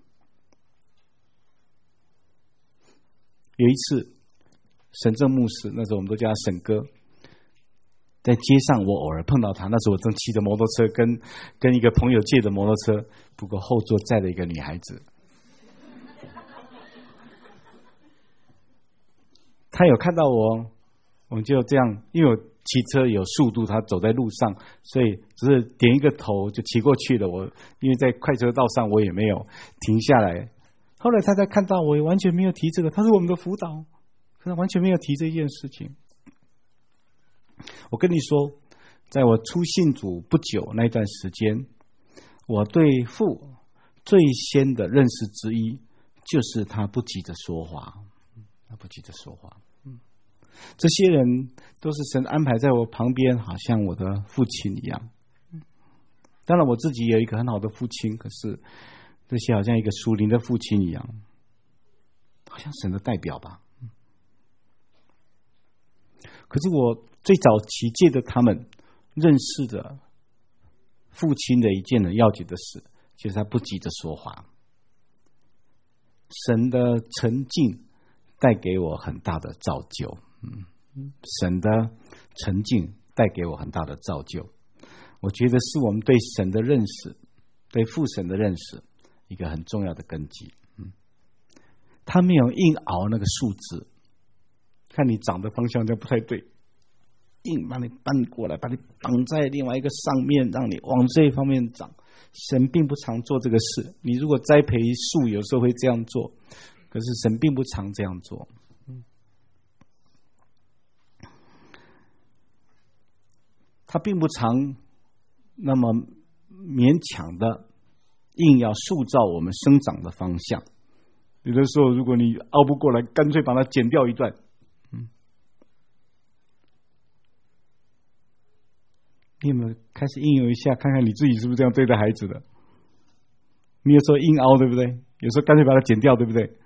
有一次沈正牧师，那时候我们都叫他沈哥，在街上我偶尔碰到他，那时候我正骑着摩托车跟跟一个朋友借的摩托车，不过后座载了一个女孩子。他有看到我，我们就这样，因为我骑车有速度，他走在路上，所以只是点一个头就骑过去了。我因为在快车道上，我也没有停下来。后来他才看到我，也完全没有提这个，他是我们的辅导，可他完全没有提这件事情。我跟你说，在我初信主不久那段时间，我对父最先的认识之一，就是他不急着说话，他不急着说话。这些人都是神安排在我旁边，好像我的父亲一样。当然我自己有一个很好的父亲，可是这些好像一个属灵的父亲一样，好像神的代表吧。可是我最早期借着他们认识的父亲的一件很要紧的事，就是他不急着说话。神的沉静带给我很大的造就。嗯，神的沉静带给我很大的造就，我觉得是我们对神的认识，对父神的认识一个很重要的根基。嗯，他没有硬熬那个数字，看你长的方向就不太对，硬把你搬过来，把你绑在另外一个上面，让你往这一方面长。神并不常做这个事，你如果栽培树，有时候会这样做，可是神并不常这样做。他并不常那么勉强的硬要塑造我们生长的方向。有的时候如果你熬不过来，干脆把它剪掉一段。嗯，你有没有开始应用一下，看看你自己是不是这样对待孩子的？你有时候硬凹，对不对？有时候干脆把它剪掉，对不对？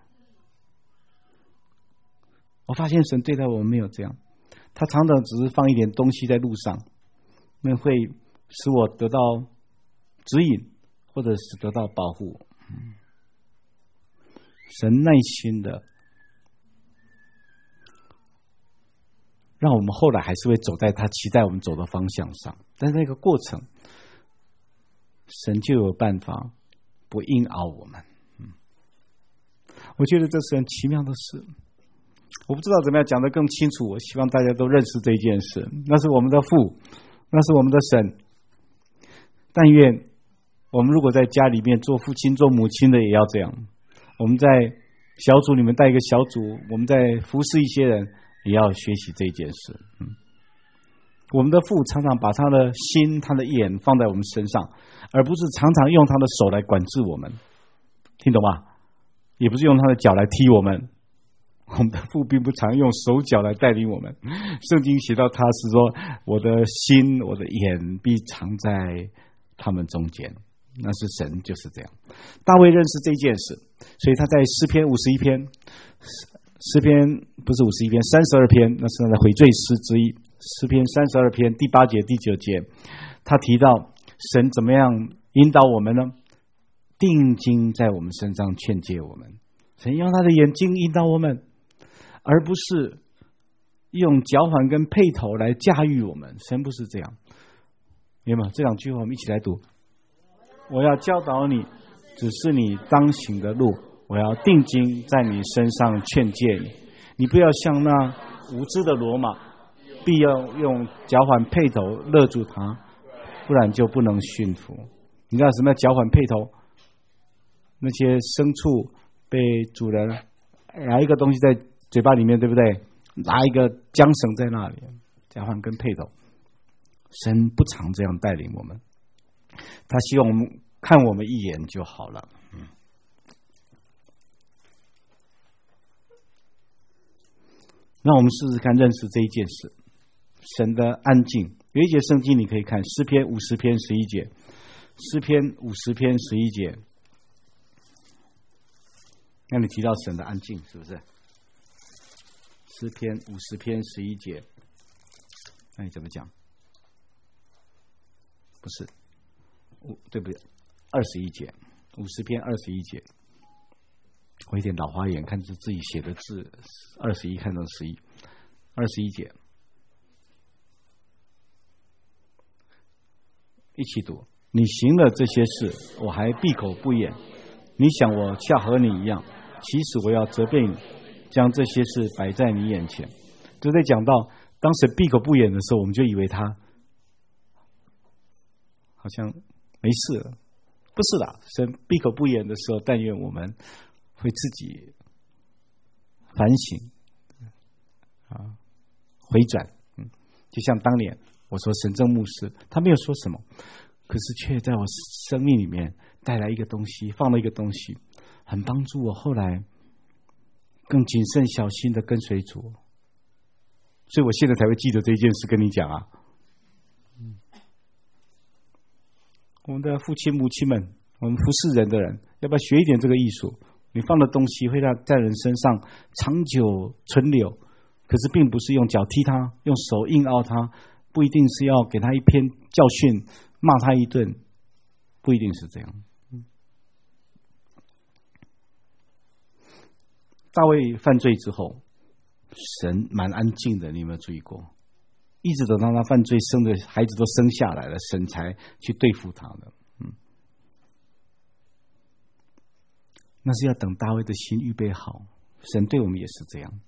我发现神对待我们没有这样，他常常只是放一点东西在路上，那会使我得到指引，或者是得到保护。嗯，神耐心的让我们后来还是会走在他期待我们走的方向上，但是那个过程，神就有办法不硬熬我们。嗯，我觉得这是很奇妙的事。我不知道怎么样讲得更清楚，我希望大家都认识这一件事。那是我们的父，那是我们的神。但愿我们如果在家里面做父亲做母亲的也要这样，我们在小组里面带一个小组，我们在服侍一些人也要学习这件事。嗯，我们的父常常把他的心他的眼放在我们身上，而不是常常用他的手来管制我们，听懂吗？也不是用他的脚来踢我们。我们的父并不常用手脚来带领我们。圣经写到他是说，我的心我的眼必藏在他们中间，那是神就是这样。大卫认识这件事，所以他在诗篇五十一篇，诗篇不是五十一篇，三十二篇，那是他的悔罪诗之一。 诗篇三十二篇第八节第九节，他提到神怎么样引导我们呢？定睛在我们身上劝诫我们，神用他的眼睛引导我们，而不是用脚环跟辔头来驾驭我们。神不是这样，明白吗？这两句话我们一起来读。我要教导你，只是你当行的路，我要定睛在你身上劝诫你。你不要像那无知的骡马，必要用脚环辔头勒住它，不然就不能驯服。你知道什么叫脚环辔头？那些牲畜被主人拿一个东西在嘴巴里面，对不对？拿一个缰绳在那里，脚环跟辔头。神不常这样带领我们，他希望我们看我们一眼就好了。嗯，那我们试试看认识这一件事，神的安静。有一节圣经你可以看诗篇五十篇十一节，诗篇五十篇十一节，那你提到神的安静，是不是？诗篇五十篇十一节，那你怎么讲？不是，对不对？二十一节，五十篇二十一节。我有点老花眼，看着自己写的字，二十一看成十一，二十一节，一起读。你行了这些事，我还闭口不言。你想我恰和你一样，其实我要责备你，将这些事摆在你眼前。就在讲到当时闭口不言的时候，我们就以为他好像没事了，不是的。神闭口不言的时候，但愿我们会自己反省啊，回转。嗯，就像当年我说神正牧师，他没有说什么，可是却在我生命里面带来一个东西，放了一个东西，很帮助我后来更谨慎小心的跟随主。所以我现在才会记得这件事跟你讲啊。我们的父亲母亲们，我们服侍人的人，要不要学一点这个艺术？你放的东西会让在人身上长久存留，可是并不是用脚踢他，用手硬凹他，不一定是要给他一篇教训，骂他一顿，不一定是这样。大卫犯罪之后，神蛮安静的，你有没有注意过？一直等到他犯罪，生的孩子都生下来了，神才去对付他的。嗯，那是要等大卫的心预备好。神对我们也是这样。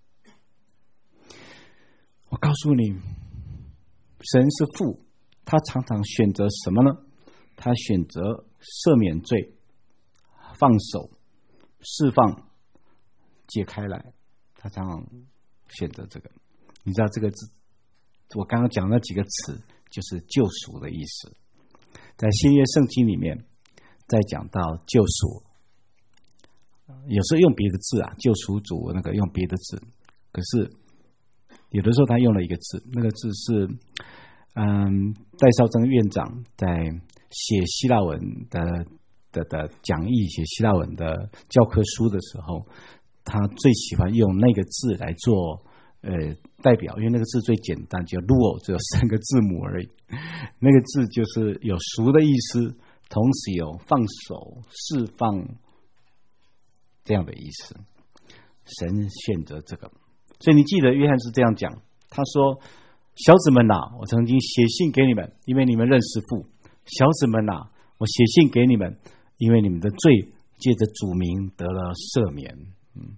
我告诉你，神是父，他常常选择什么呢？他选择赦免罪、放手、释放、解开来，他常常选择这个。你知道这个字，我刚刚讲那几个词就是救赎的意思。在新约圣经里面，在讲到救赎，有时候用别的字啊，救赎主那个用别的字，可是有的时候他用了一个字，那个字是嗯，戴绍曾院长在写希腊文的的的讲义、写希腊文的教科书的时候，他最喜欢用那个字来做呃代表，因为那个字最简单，叫 luo， 只有三个字母而已。那个字就是有赎的意思，同时有放手、释放这样的意思。神选择这个，所以你记得约翰是这样讲，他说：“小子们啊，我曾经写信给你们，因为你们认识父。小子们啊，我写信给你们，因为你们的罪借着主名得了赦免。”嗯，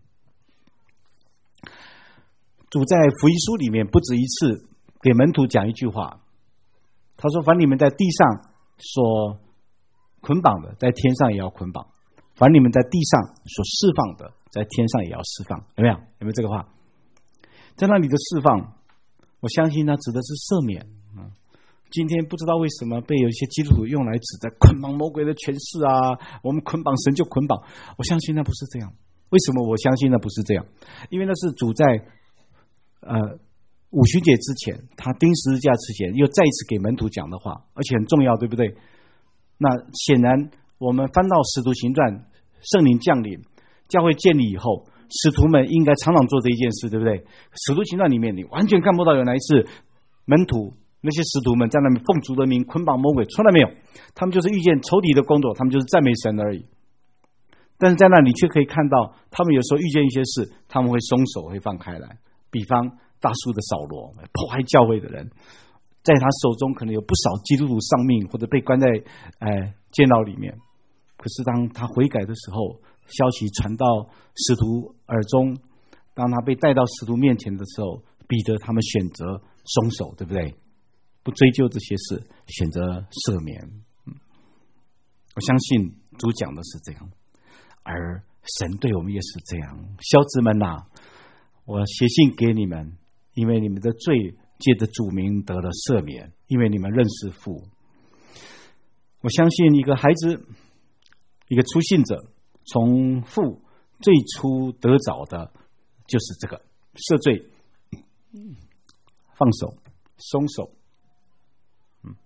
主在福音书里面不止一次给门徒讲一句话，他说：“凡你们在地上所捆绑的，在天上也要捆绑；凡你们在地上所释放的，在天上也要释放。”有没有？有没有这个话？在那里的释放，我相信它指的是赦免。嗯，今天不知道为什么被有一些基督徒用来指在捆绑魔鬼的权势啊，我们捆绑神就捆绑。我相信那不是这样。为什么我相信那不是这样？因为那是主在呃五旬节之前，他钉十字架之前，又再一次给门徒讲的话，而且很重要，对不对？那显然我们翻到使徒行传，圣灵降临，教会建立以后，使徒们应该常常做这一件事，对不对？使徒行传里面你完全看不到有哪一次门徒那些使徒们在那边奉主的名捆绑魔鬼，从来没有，他们就是遇见仇敌的工作，他们就是赞美神而已。但是在那里却可以看到，他们有时候遇见一些事，他们会松手，会放开来。比方大数的扫罗，迫害教会的人，在他手中可能有不少基督徒丧命，或者被关在呃监牢里面。可是当他悔改的时候，消息传到使徒耳中，当他被带到使徒面前的时候，彼得他们选择松手，对不对？不追究这些事，选择赦免。我相信主讲的是这样，而神对我们也是这样。小子们啊，我写信给你们，因为你们的罪借着主名得了赦免，因为你们认识父。我相信一个孩子，一个初信者，从父最初得着的就是这个赦罪、放手、松手。嗯，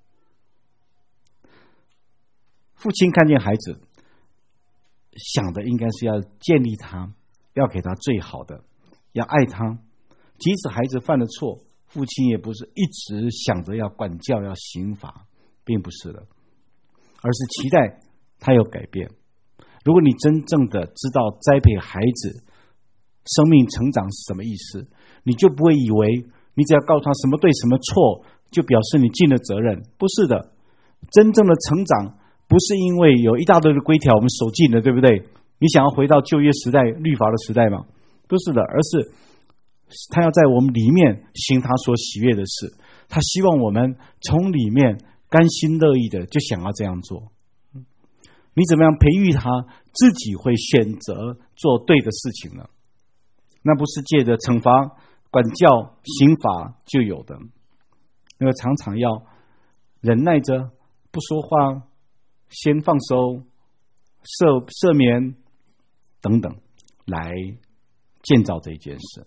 父亲看见孩子，想的应该是要建立他，要给他最好的，要爱他。即使孩子犯了错，父亲也不是一直想着要管教、要刑罚，并不是的，而是期待他有改变。如果你真正的知道栽培孩子生命成长是什么意思，你就不会以为你只要告诉他什么对什么错，就表示你尽了责任。不是的，真正的成长不是因为有一大堆的规条我们守尽了，对不对？你想要回到旧约时代律法的时代吗？不是的，而是他要在我们里面行他所喜悦的事，他希望我们从里面甘心乐意的就想要这样做。你怎么样培育他，自己会选择做对的事情呢？那不是借着惩罚、管教、刑罚就有的，那个常常要忍耐着不说话，先放手、赦赦免等等，来建造这一件事。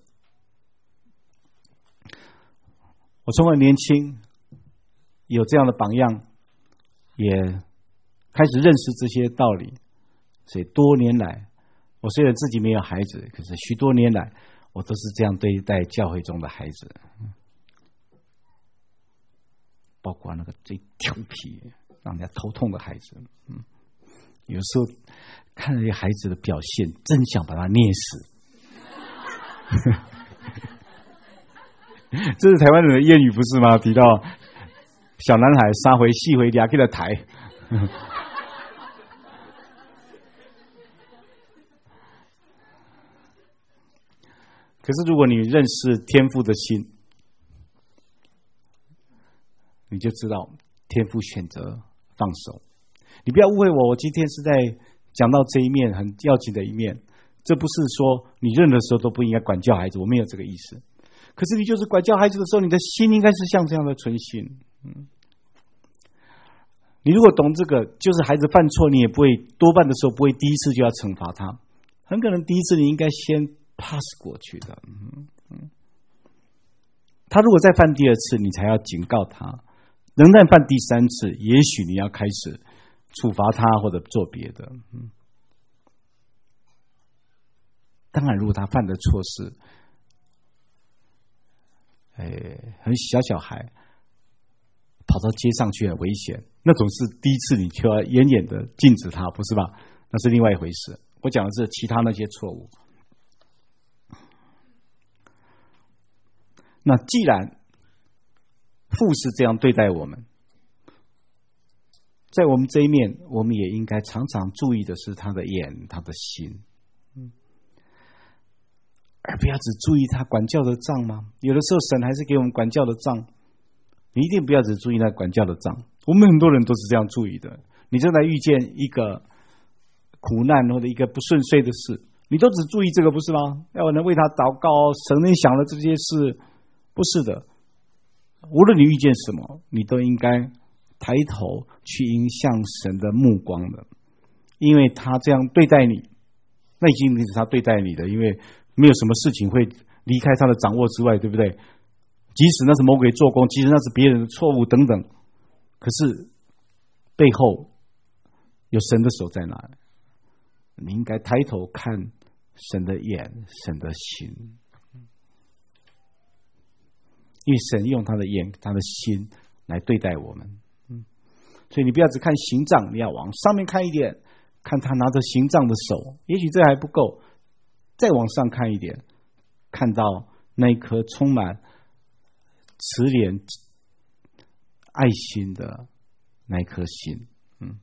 我从很年轻有这样的榜样，也开始认识这些道理，所以多年来，我虽然自己没有孩子，可是许多年来，我都是这样对待教会中的孩子，包括那个最调皮、让人家头痛的孩子。嗯，有时候看那些孩子的表现，真想把他捏死。这是台湾人的谚语，不是吗？提到小男孩杀回细回俩给他抬。可是如果你认识天父的心，你就知道天父选择放手。你不要误会我，我今天是在讲到这一面很要紧的一面，这不是说你任何时候都不应该管教孩子，我没有这个意思。可是你就是管教孩子的时候，你的心应该是像这样的存心。嗯，你如果懂这个，就是孩子犯错，你也不会多半的时候不会第一次就要惩罚他，很可能第一次你应该先 pass 过去的。嗯嗯，他如果再犯第二次，你才要警告他；仍然犯第三次，也许你要开始处罚他或者做别的。嗯，当然，如果他犯的错是，哎，很小小孩跑到街上去很危险，那种是第一次你就要严严的禁止他，不是吧？那是另外一回事。我讲的是其他那些错误。那既然父是这样对待我们，在我们这一面，我们也应该常常注意的是他的眼、他的心，而不要只注意他管教的账吗？有的时候神还是给我们管教的账，你一定不要只注意那管教的账。我们很多人都是这样注意的。你正在遇见一个苦难或者一个不顺遂的事，你都只注意这个，不是吗？要能为他祷告，神能想了这些事，不是的。无论你遇见什么，你都应该抬头去迎向神的目光的，因为他这样对待你，那已经是他对待你的，因为没有什么事情会离开他的掌握之外，对不对？即使那是魔鬼做工，即使那是别人的错误等等，可是背后有神的手在哪里？你应该抬头看神的眼，神的心。 因为神用他的眼、他的心来对待我们。嗯，所以你不要只看形状，你要往上面看一点，看他拿着形状的手，也许这还不够，再往上看一点，看到那一颗充满慈怜、爱心的那一颗心。嗯，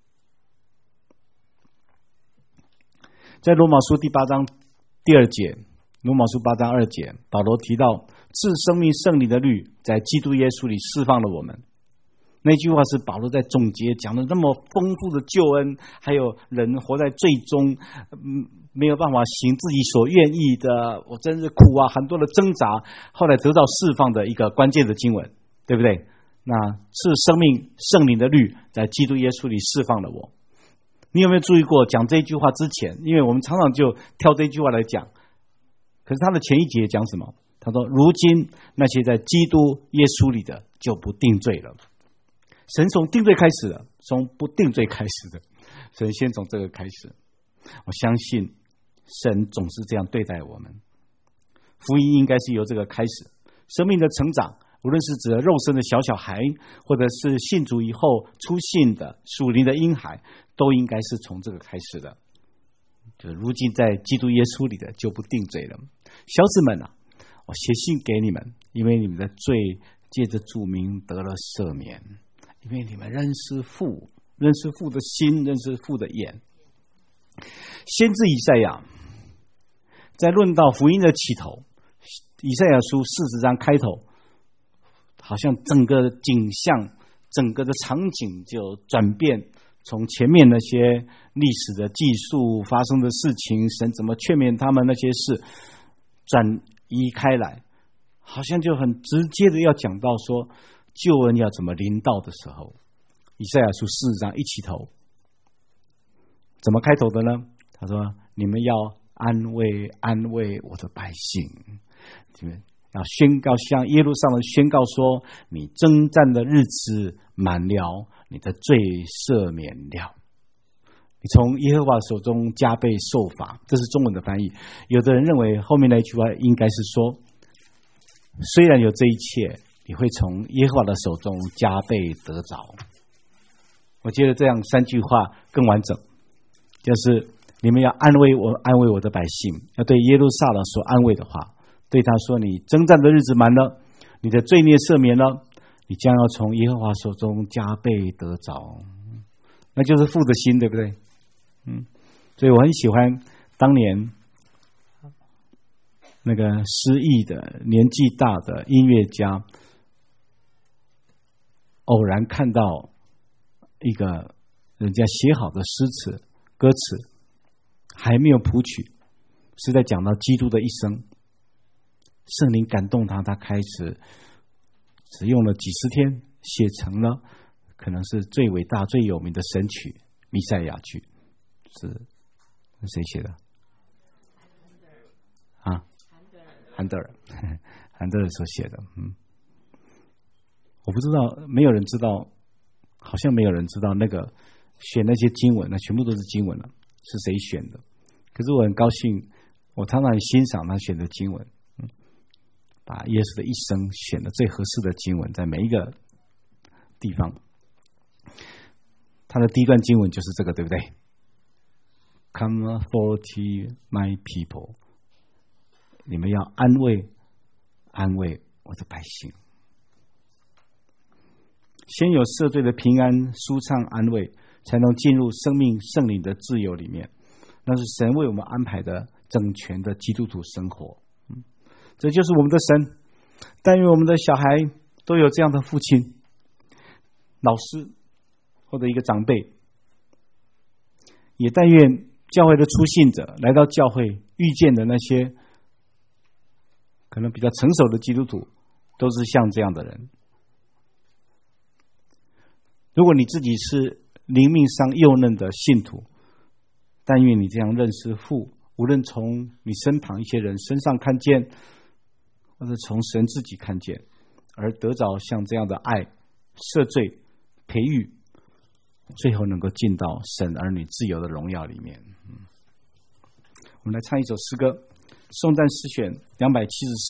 在罗马书第八章第二节，罗马书八章二节，保罗提到赐生命圣灵的律在基督耶稣里释放了我们。那句话是保罗在总结，讲了那么丰富的救恩，还有人活在最终嗯没有办法行自己所愿意的，我真是苦啊，很多的挣扎，后来得到释放的一个关键的经文，对不对？那是生命圣灵的律在基督耶稣里释放了我。你有没有注意过，讲这句话之前，因为我们常常就挑这句话来讲，可是他的前一节讲什么？他说如今那些在基督耶稣里的就不定罪了。神从定罪开始的，从不定罪开始的，神先从这个开始。我相信神总是这样对待我们，福音应该是由这个开始。生命的成长，无论是指肉身的小小孩，或者是信主以后出信的属灵的婴孩，都应该是从这个开始的。就是如今在基督耶稣里的就不定罪了。小子们啊，我写信给你们，因为你们的罪借着主名得了赦免，因为你们认识父，认识父的心，认识父的眼。先知以赛亚在论到福音的起头，以赛亚书四十章开头，好像整个景象，整个的场景就转变，从前面那些历史的记述发生的事情，神怎么劝勉他们那些事，转移开来，好像就很直接的要讲到说救恩要怎么临到的时候。以赛亚书四十章一起头怎么开头的呢？他说你们要安慰安慰我的百姓，你们要宣告，向耶路撒冷宣告说，你征战的日子满了，你的罪赦免了，你从耶和华手中加倍受罚。这是中文的翻译。有的人认为后面那一句话应该是说，虽然有这一切，你会从耶和华的手中加倍得着。我觉得这样三句话更完整，就是你们要安慰我，安慰我的百姓，要对耶路撒冷说安慰的话，对他说，你征战的日子满了，你的罪孽赦免了，你将要从耶和华手中加倍得着。那就是父的心，对不对？嗯，所以我很喜欢当年那个失意的年纪大的音乐家，偶然看到一个人家写好的诗词歌词，还没有谱曲，是在讲到基督的一生。圣灵感动他，他开始只用了几十天写成了可能是最伟大最有名的神曲弥赛亚曲。是谁写的啊？韩德尔，韩德尔所写的。嗯，我不知道，没有人知道，好像没有人知道那个选那些经文，那全部都是经文了，是谁选的？可是我很高兴，我常常欣赏他选的经文，嗯，把耶稣的一生选的最合适的经文，在每一个地方。他的第一段经文就是这个，对不对？ Comfort my people， 你们要安慰安慰我的百姓。先有赦罪的平安舒畅安慰，才能进入生命圣灵的自由里面，那是神为我们安排的整全的基督徒生活。嗯，这就是我们的神。但愿我们的小孩都有这样的父亲、老师或者一个长辈，也但愿教会的初信者来到教会遇见的那些可能比较成熟的基督徒，都是像这样的人。如果你自己是灵命上幼嫩的信徒，但愿你这样认识父，无论从你身旁一些人身上看见，或者从神自己看见，而得着像这样的爱、赦罪、培育，最后能够进到神儿女自由的荣耀里面。嗯，我们来唱一首诗歌，颂赞诗选两百七十